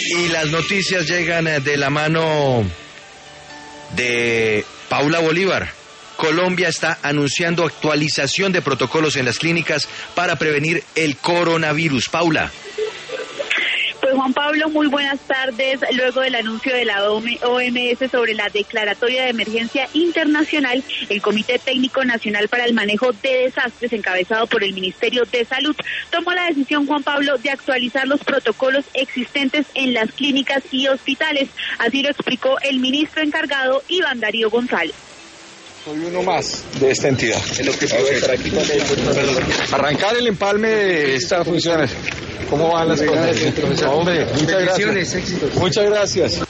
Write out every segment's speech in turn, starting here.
Y las noticias llegan de la mano de Paula Bolívar. Colombia está anunciando actualización de protocolos en las clínicas para prevenir el coronavirus. Paula. Pues Juan Pablo, muy buenas tardes. Luego del anuncio de la OMS sobre la declaratoria de emergencia internacional, el Comité Técnico Nacional para el Manejo de Desastres, encabezado por el Ministerio de Salud, tomó la decisión, Juan Pablo, de actualizar los protocolos existentes en las clínicas y hospitales. Así lo explicó el ministro encargado, Iván Darío González. Soy uno más de esta entidad. Arrancar el empalme de estas funciones. ¿Cómo van las cosas? Hombre, muchas gracias. Muchas gracias.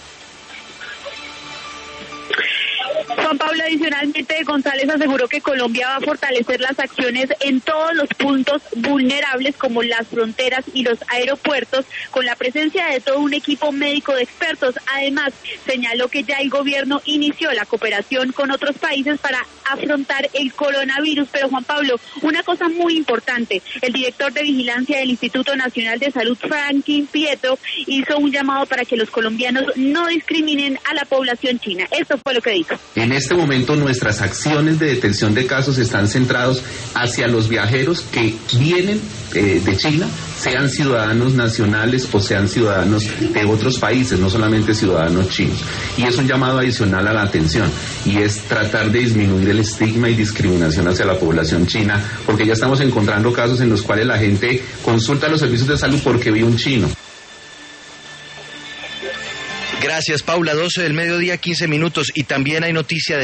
Juan Pablo, adicionalmente, González aseguró que Colombia va a fortalecer las acciones en todos los puntos vulnerables, como las fronteras y los aeropuertos, con la presencia de todo un equipo médico de expertos. Además, señaló que ya el gobierno inició la cooperación con otros países para afrontar el coronavirus. Pero, Juan Pablo, una cosa muy importante, el director de vigilancia del Instituto Nacional de Salud, Franklin Pietro, hizo un llamado para que los colombianos no discriminen a la población china. Esto fue lo que dijo. En este momento nuestras acciones de detención de casos están centrados hacia los viajeros que vienen de China, sean ciudadanos nacionales o sean ciudadanos de otros países, no solamente ciudadanos chinos. Y es un llamado adicional a la atención, y es tratar de disminuir el estigma y discriminación hacia la población china, porque ya estamos encontrando casos en los cuales la gente consulta los servicios de salud porque vio un chino. Gracias, Paula. 12 del mediodía, 15 minutos. Y también hay noticia de